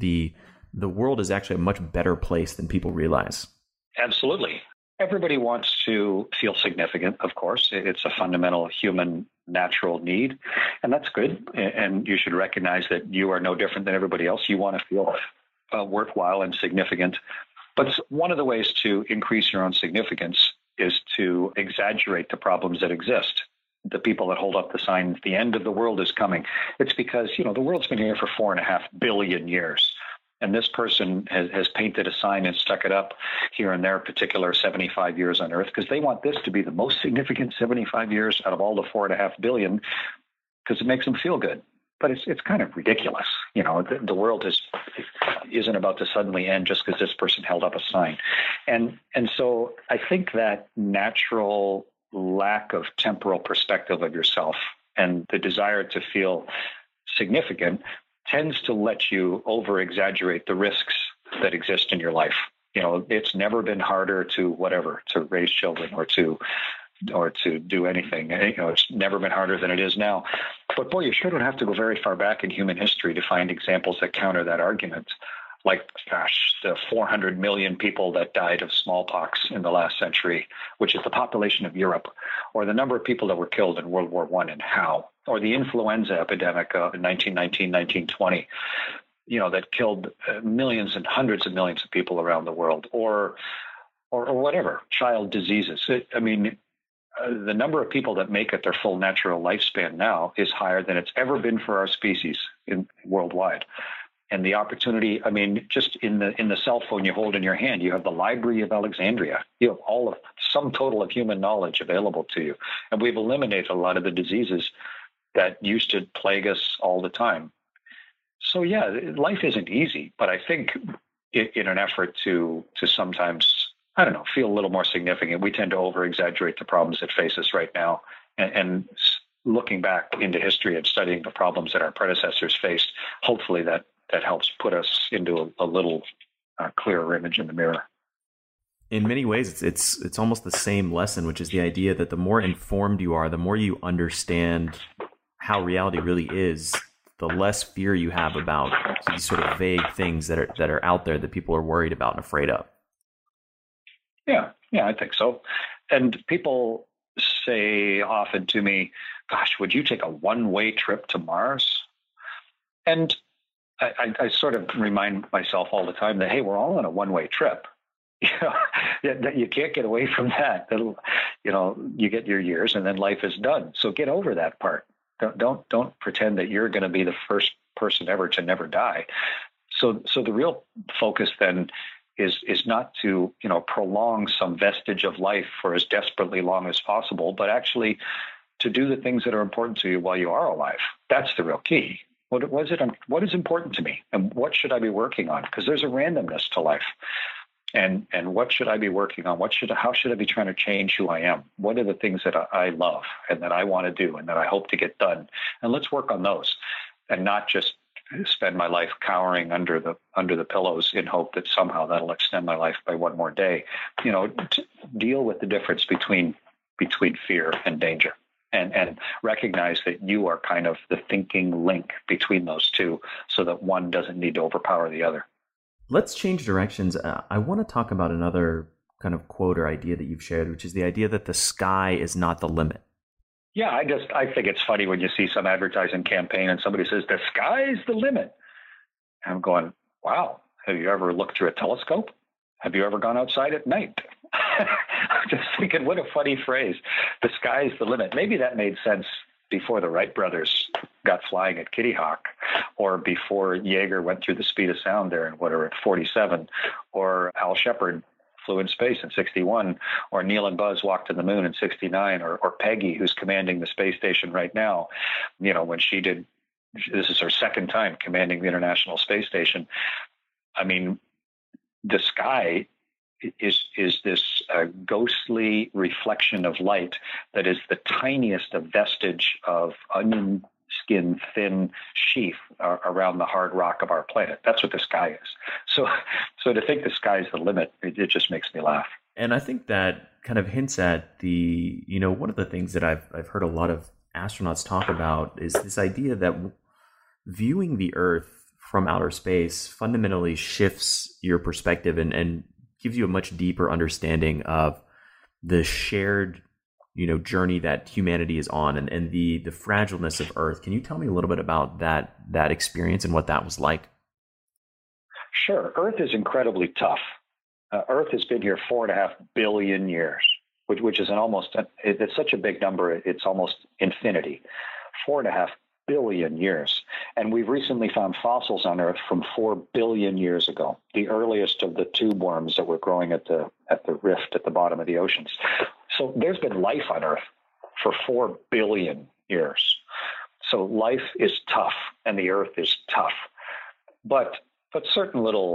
the world is actually a much better place than people realize. Absolutely. Everybody wants to feel significant, of course. It's a fundamental human natural need, and that's good. And you should recognize that you are no different than everybody else. You want to feel worthwhile and significant. But one of the ways to increase your own significance is to exaggerate the problems that exist. The people that hold up the sign, the end of the world is coming. It's because, the world's been here for 4.5 billion years. And this person has painted a sign and stuck it up here in their particular 75 years on Earth because they want this to be the most significant 75 years out of all the 4.5 billion because it makes them feel good. But it's kind of ridiculous. The world isn't about to suddenly end just because this person held up a sign. And so I think that natural lack of temporal perspective of yourself and the desire to feel significant tends to let you over-exaggerate the risks that exist in your life. It's never been harder to raise children or to do anything. It's never been harder than it is now. But boy, you sure don't have to go very far back in human history to find examples that counter that argument. Like, the 400 million people that died of smallpox in the last century, which is the population of Europe, or the number of people that were killed in World War I and how, or the influenza epidemic in 1919, 1920, that killed millions and hundreds of millions of people around the world, or whatever, child diseases. The number of people that make it their full natural lifespan now is higher than it's ever been for our species worldwide. And the opportunity, just in the cell phone you hold in your hand, you have the Library of Alexandria. You have all of some total of human knowledge available to you. And we've eliminated a lot of the diseases that used to plague us all the time. So yeah, life isn't easy, but I think in an effort to sometimes, feel a little more significant, we tend to over-exaggerate the problems that face us right now. And looking back into history and studying the problems that our predecessors faced, hopefully that helps put us into a little clearer image in the mirror. In many ways, it's almost the same lesson, which is the idea that the more informed you are, the more you understand how reality really is, the less fear you have about these sort of vague things that are out there that people are worried about and afraid of. Yeah, I think so. And people say often to me, gosh, would you take a one-way trip to Mars? And I sort of remind myself all the time that, hey, we're all on a one-way trip. That you can't get away from that. You get your years and then life is done. So get over that part. Don't pretend that you're going to be the first person ever to never die. So the real focus then is not to prolong some vestige of life for as desperately long as possible, but actually to do the things that are important to you while you are alive. That's the real key. What is important to me, and what should I be working on? Because there's a randomness to life. And what should I be working on? How should I be trying to change who I am? What are the things that I love and that I want to do and that I hope to get done? And let's work on those, and not just spend my life cowering under the pillows in hope that somehow that'll extend my life by one more day. Deal with the difference between fear and danger. And recognize that you are kind of the thinking link between those two, so that one doesn't need to overpower the other. Let's change directions. I want to talk about another kind of quote or idea that you've shared, which is the idea that the sky is not the limit. Yeah, I think it's funny when you see some advertising campaign and somebody says, the sky's the limit. And I'm going, wow, have you ever looked through a telescope? Have you ever gone outside at night? I'm just thinking, what a funny phrase. The sky's the limit. Maybe that made sense before the Wright brothers got flying at Kitty Hawk, or before Yeager went through the speed of sound there in 47, or Al Shepard flew in space in 61, or Neil and Buzz walked to the moon in 69, or Peggy, who's commanding the space station right now, when she did, this is her second time commanding the International Space Station. The sky is this ghostly reflection of light that is the tiniest of vestige of onion skin thin sheath around the hard rock of our planet. That's what the sky is. So to think the sky is the limit, it just makes me laugh. And I think that kind of hints at one of the things that I've heard a lot of astronauts talk about is this idea that viewing the Earth from outer space fundamentally shifts your perspective and gives you a much deeper understanding of the shared, journey that humanity is on and the fragileness of Earth. Can you tell me a little bit about that experience and what that was like? Sure. Earth is incredibly tough. Earth has been here 4.5 billion years, which is it's such a big number, it's almost infinity. 4.5 billion years. And we've recently found fossils on Earth from 4 billion years ago, the earliest of the tube worms that were growing at the rift at the bottom of the oceans. So there's been life on Earth for 4 billion years. So life is tough and the Earth is tough. But certain little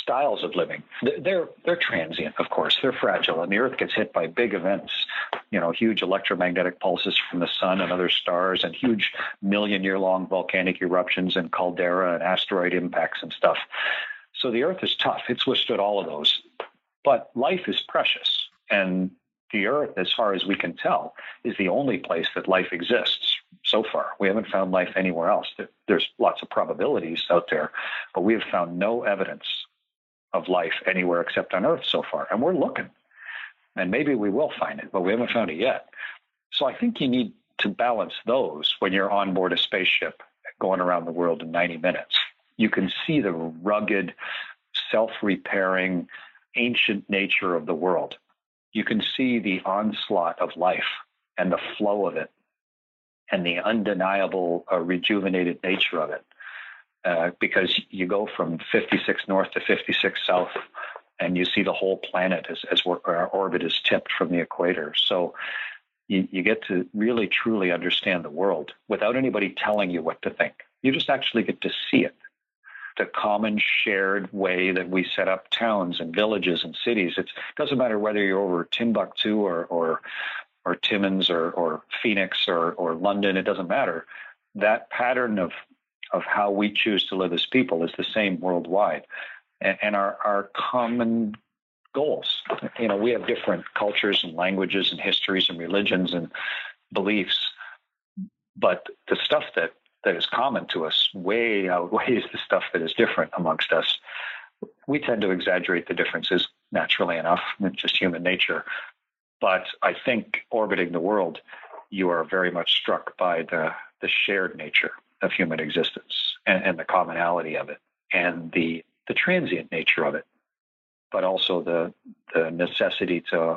styles of living. They're transient, of course. They're fragile, and the Earth gets hit by big events, huge electromagnetic pulses from the sun and other stars, and huge million-year-long volcanic eruptions and caldera and asteroid impacts and stuff. So the Earth is tough. It's withstood all of those. But life is precious, and the Earth, as far as we can tell, is the only place that life exists so far. We haven't found life anywhere else. There's lots of probabilities out there, but we have found no evidence of life anywhere except on Earth so far. And we're looking, and maybe we will find it, but we haven't found it yet. So I think you need to balance those when you're on board a spaceship going around the world in 90 minutes. You can see the rugged, self-repairing, ancient nature of the world. You can see the onslaught of life and the flow of it and the undeniable rejuvenated nature of it. Because you go from 56 north to 56 south, and you see the whole planet as our orbit is tipped from the equator. So you get to really, truly understand the world without anybody telling you what to think. You just actually get to see it. The common shared way that we set up towns and villages and cities. It doesn't matter whether you're over Timbuktu or Timmins or Phoenix or London. It doesn't matter. That pattern of how we choose to live as people is the same worldwide, and our common goals. We have different cultures and languages and histories and religions and beliefs, but the stuff that is common to us way outweighs the stuff that is different amongst us. We tend to exaggerate the differences, naturally enough. It's just human nature. But I think orbiting the world, you are very much struck by the shared nature of human existence and the commonality of it and the transient nature of it, but also the necessity to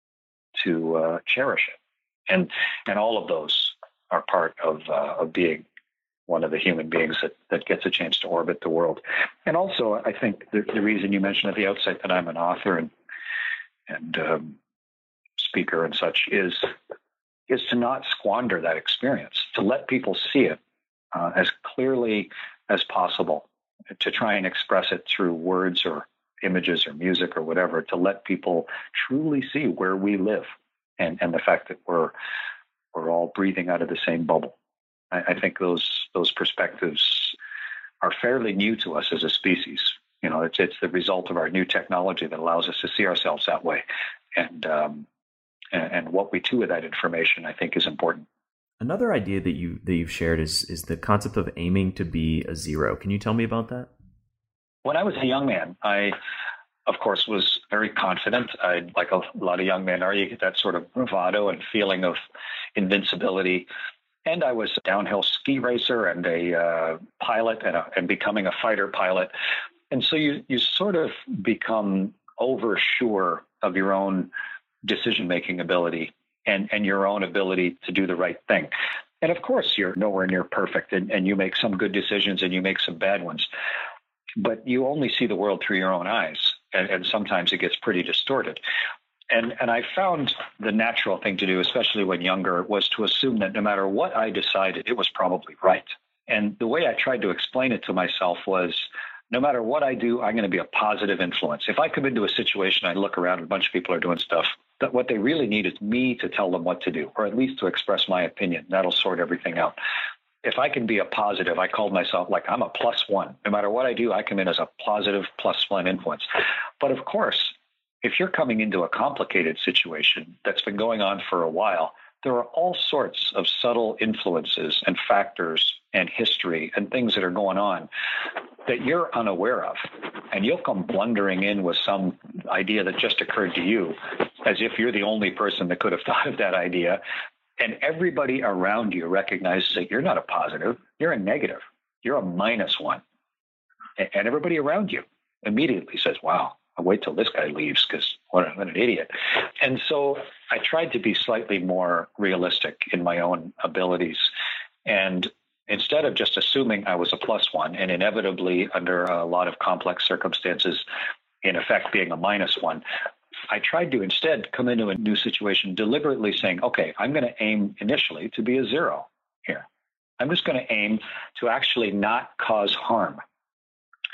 cherish it. And all of those are part of being one of the human beings that gets a chance to orbit the world. And also, I think the reason you mentioned at the outset that I'm an author and speaker and such is to not squander that experience, to let people see it as clearly as possible, to try and express it through words or images or music or whatever, to let people truly see where we live and the fact that we're all breathing out of the same bubble. I think those perspectives are fairly new to us as a species. It's the result of our new technology that allows us to see ourselves that way. And what we do with that information, I think, is important. Another idea that you've shared is the concept of aiming to be a zero. Can you tell me about that? When I was a young man, I, of course, was very confident. Like a lot of young men are, you get that sort of bravado and feeling of invincibility. And I was a downhill ski racer and a pilot and becoming a fighter pilot. And so you sort of become oversure of your own decision-making ability and your own ability to do the right thing. And of course, you're nowhere near perfect, and you make some good decisions and you make some bad ones. But you only see the world through your own eyes, and sometimes it gets pretty distorted. And I found the natural thing to do, especially when younger, was to assume that no matter what I decided, it was probably right. And the way I tried to explain it to myself was, no matter what I do, I'm going to be a positive influence. If I come into a situation, I look around and a bunch of people are doing stuff, that what they really need is me to tell them what to do, or at least to express my opinion. That'll sort everything out. If I can be a positive, I called myself like I'm a +1. No matter what I do, I come in as a positive +1 influence. But of course, if you're coming into a complicated situation that's been going on for a while, there are all sorts of subtle influences and factors and history and things that are going on that you're unaware of. And you'll come blundering in with some idea that just occurred to you, as if you're the only person that could have thought of that idea. And everybody around you recognizes that you're not a positive, you're a negative, you're a -1. And everybody around you immediately says, wow, I'll wait till this guy leaves because what an idiot. And so I tried to be slightly more realistic in my own abilities. And instead of just assuming I was a +1 and inevitably under a lot of complex circumstances, in effect being a -1, I tried to instead come into a new situation deliberately saying, okay, I'm going to aim initially to be a 0 here. I'm just going to aim to actually not cause harm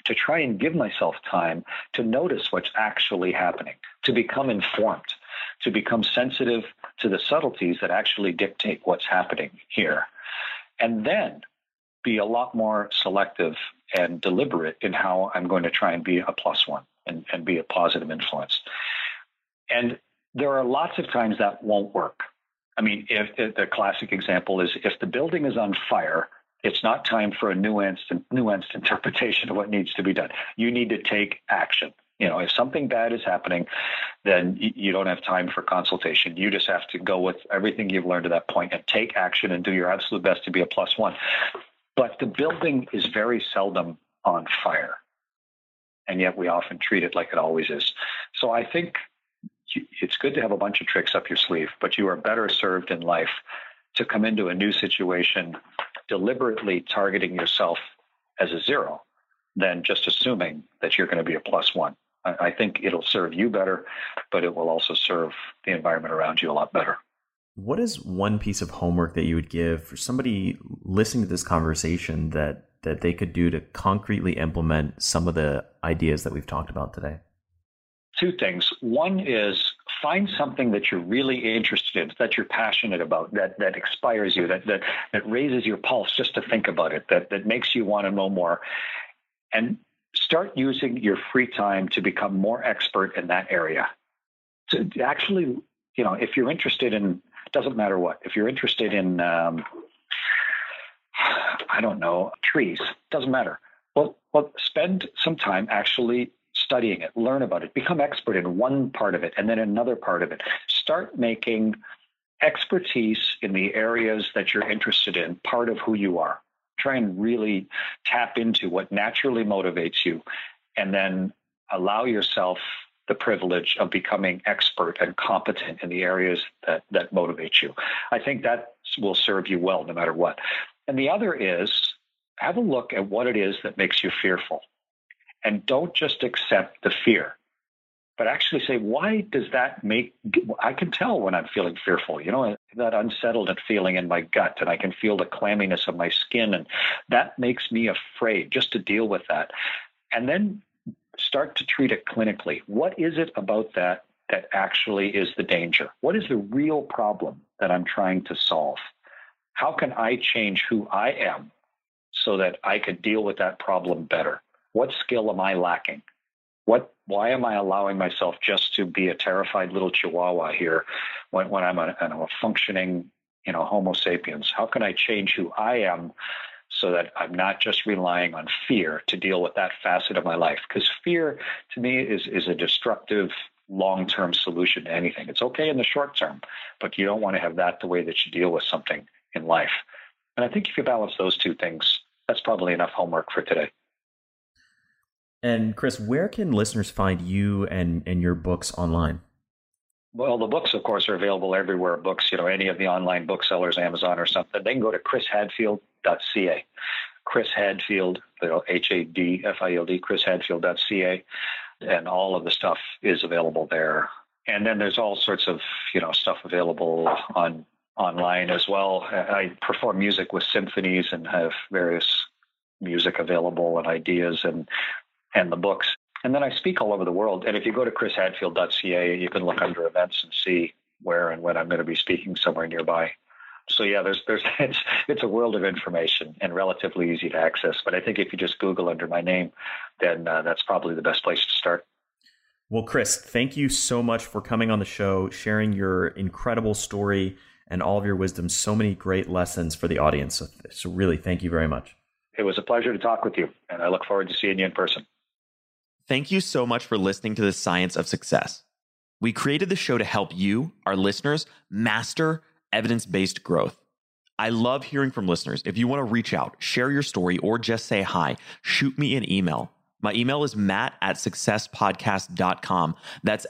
to try and give myself time to notice what's actually happening, to become informed, to become sensitive to the subtleties that actually dictate what's happening here. And then be a lot more selective and deliberate in how I'm going to try and be a plus one and be a positive influence. And there are lots of times that won't work. I mean, if the classic example is if the building is on fire, it's not time for a nuanced interpretation of what needs to be done. You need to take action. You know, if something bad is happening, then you don't have time for consultation. You just have to go with everything you've learned to that point and take action and do your absolute best to be a plus one. But the building is very seldom on fire, and yet we often treat it like it always is. So I think it's good to have a bunch of tricks up your sleeve, but you are better served in life to come into a new situation deliberately targeting yourself as a zero than just assuming that you're going to be a plus one. I think it'll serve you better, but it will also serve the environment around you a lot better. What is one piece of homework that you would give for somebody listening to this conversation that they could do to concretely implement some of the ideas that we've talked about today? Two things. One is find something that you're really interested in, that you're passionate about, that inspires you, that raises your pulse just to think about it, that makes you want to know more. And start using your free time to become more expert in that area. To actually, you know, if you're interested in, doesn't matter what, if you're interested in, I don't know, trees, doesn't matter. Well, spend some time actually studying it, learn about it, become expert in one part of it and then another part of it. Start making expertise in the areas that you're interested in part of who you are. Try and really tap into what naturally motivates you, and then allow yourself the privilege of becoming expert and competent in the areas that motivate you. I think that will serve you well no matter what. And the other is have a look at what it is that makes you fearful. And don't just accept the fear, but actually say, why does that make, I can tell when I'm feeling fearful, you know, that unsettled feeling in my gut, and I can feel the clamminess of my skin, and that makes me afraid, just to deal with that. And then start to treat it clinically. What is it about that actually is the danger? What is the real problem that I'm trying to solve? How can I change who I am so that I could deal with that problem better? What skill am I lacking? Why am I allowing myself just to be a terrified little chihuahua here when I'm a functioning, you know, Homo sapiens? How can I change who I am so that I'm not just relying on fear to deal with that facet of my life? Because fear, to me, is a destructive long-term solution to anything. It's okay in the short term, but you don't want to have that the way that you deal with something in life. And I think if you balance those two things, that's probably enough homework for today. And Chris, where can listeners find you and your books online? Well, the books, of course, are available everywhere. Books, you know, any of the online booksellers, Amazon or something. They can go to chrishadfield.ca. Chris Hadfield, you know, Hadfield, chrishadfield.ca, and all of the stuff is available there. And then there's all sorts of, you know, stuff available online as well. I perform music with symphonies and have various music available and ideas and the books. And then I speak all over the world. And if you go to chrishadfield.ca, you can look under events and see where and when I'm going to be speaking somewhere nearby. So yeah, it's a world of information and relatively easy to access. But I think if you just Google under my name, then that's probably the best place to start. Well, Chris, thank you so much for coming on the show, sharing your incredible story and all of your wisdom. So many great lessons for the audience. So really, thank you very much. It was a pleasure to talk with you, and I look forward to seeing you in person. Thank you so much for listening to The Science of Success. We created the show to help you, our listeners, master evidence-based growth. I love hearing from listeners. If you want to reach out, share your story, or just say hi, shoot me an email. My email is matt@successpodcast.com. That's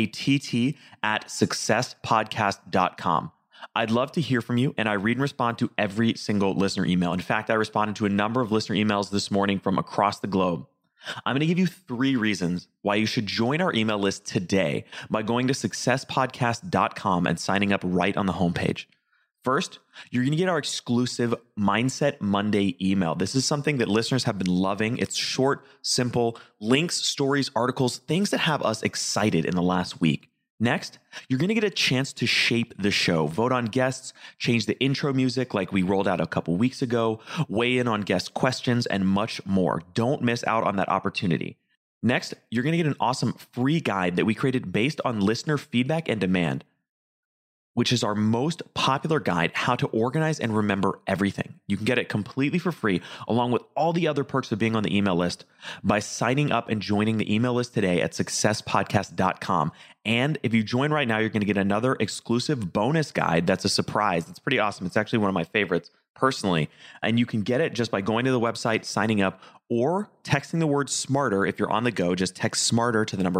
MATT@successpodcast.com. I'd love to hear from you, and I read and respond to every single listener email. In fact, I responded to a number of listener emails this morning from across the globe. I'm going to give you 3 reasons why you should join our email list today by going to successpodcast.com and signing up right on the homepage. First, you're going to get our exclusive Mindset Monday email. This is something that listeners have been loving. It's short, simple, links, stories, articles, things that have us excited in the last week. Next, you're going to get a chance to shape the show, vote on guests, change the intro music like we rolled out a couple weeks ago, weigh in on guest questions, and much more. Don't miss out on that opportunity. Next, you're going to get an awesome free guide that we created based on listener feedback and demand, which is our most popular guide, How to Organize and Remember Everything. You can get it completely for free, along with all the other perks of being on the email list by signing up and joining the email list today at successpodcast.com. And if you join right now, you're going to get another exclusive bonus guide that's a surprise. It's pretty awesome. It's actually one of my favorites personally. And you can get it just by going to the website, signing up, or texting the word SMARTER. If you're on the go, just text SMARTER to the number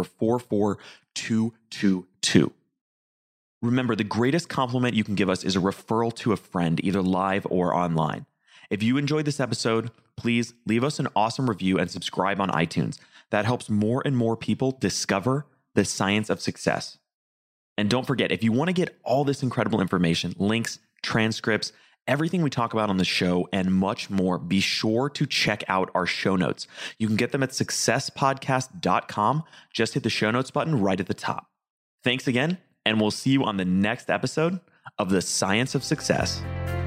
44222. Remember, the greatest compliment you can give us is a referral to a friend, either live or online. If you enjoyed this episode, please leave us an awesome review and subscribe on iTunes. That helps more and more people discover the science of success. And don't forget, if you want to get all this incredible information, links, transcripts, everything we talk about on the show, and much more, be sure to check out our show notes. You can get them at successpodcast.com. Just hit the show notes button right at the top. Thanks again. And we'll see you on the next episode of The Science of Success.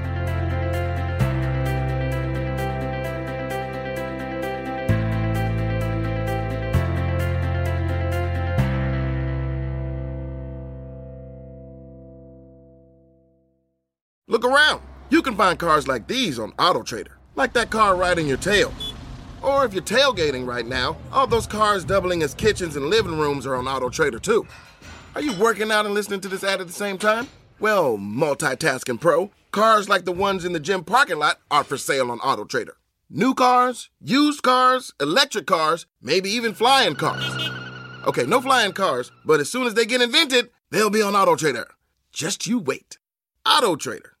Look around. You can find cars like these on AutoTrader, like that car riding your tail. Or if you're tailgating right now, all those cars doubling as kitchens and living rooms are on AutoTrader too. Are you working out and listening to this ad at the same time? Well, multitasking pro, cars like the ones in the gym parking lot are for sale on AutoTrader. New cars, used cars, electric cars, maybe even flying cars. Okay, no flying cars, but as soon as they get invented, they'll be on AutoTrader. Just you wait. AutoTrader.